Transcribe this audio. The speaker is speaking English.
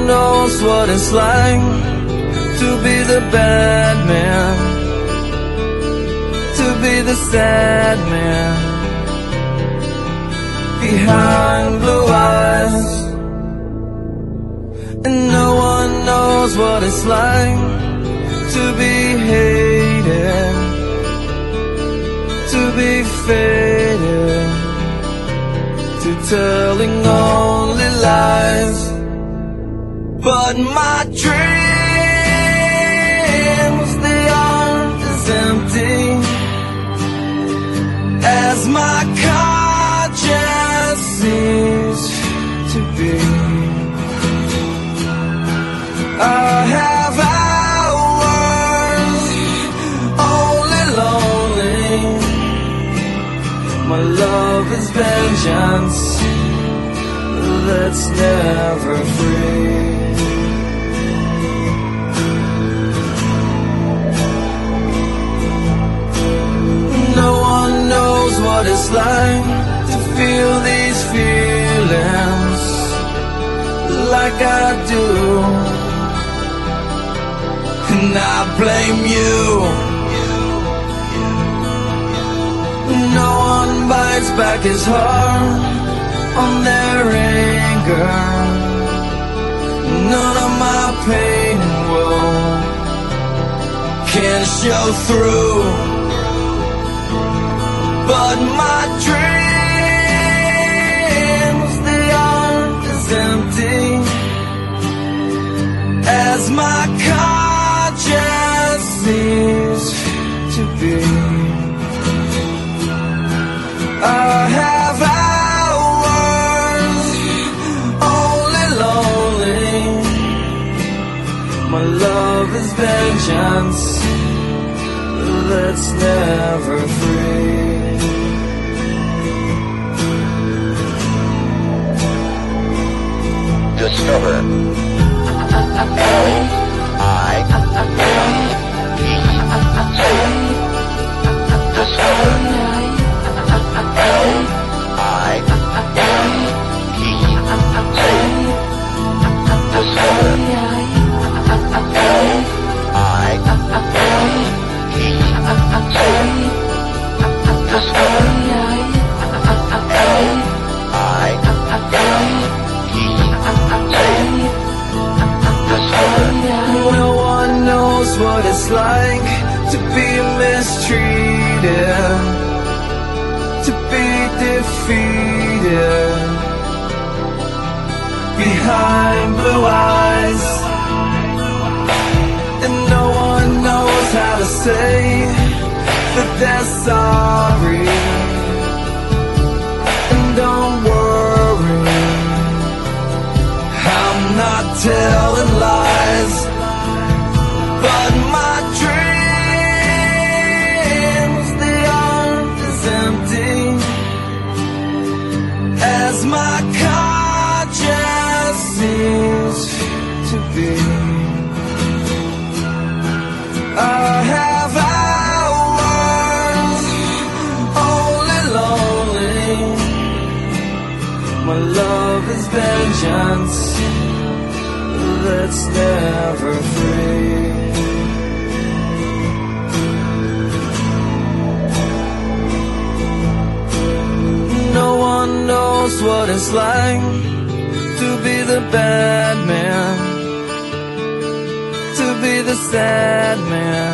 knows what it's like to be the bad man, to be the sad man behind blue eyes. And no one knows what it's like to be hated, to be faded, to telling only lies. But my dreams, they aren't as empty as my conscience seems to be. I have hours only lonely. My love is vengeance that's never free. No one knows what it's like to feel these feelings like I do. And I blame you. No one bites back his heart on their anger. None of my pain and woe can show through. But my dreams, they aren't as empty as my conscience seems to be. I have hours only lonely. My love is vengeance that's never free. Discover No one knows what it's like to be mistreated, to be defeated behind blue eyes. And no one knows how to say that they're sorry. And don't worry, I'm not telling lies. But my dreams, they aren't as empty as my conscience seems to be. I have hours only lonely. My love is vengeance that's never free. No one knows what it's like to be the bad man, to be the sad man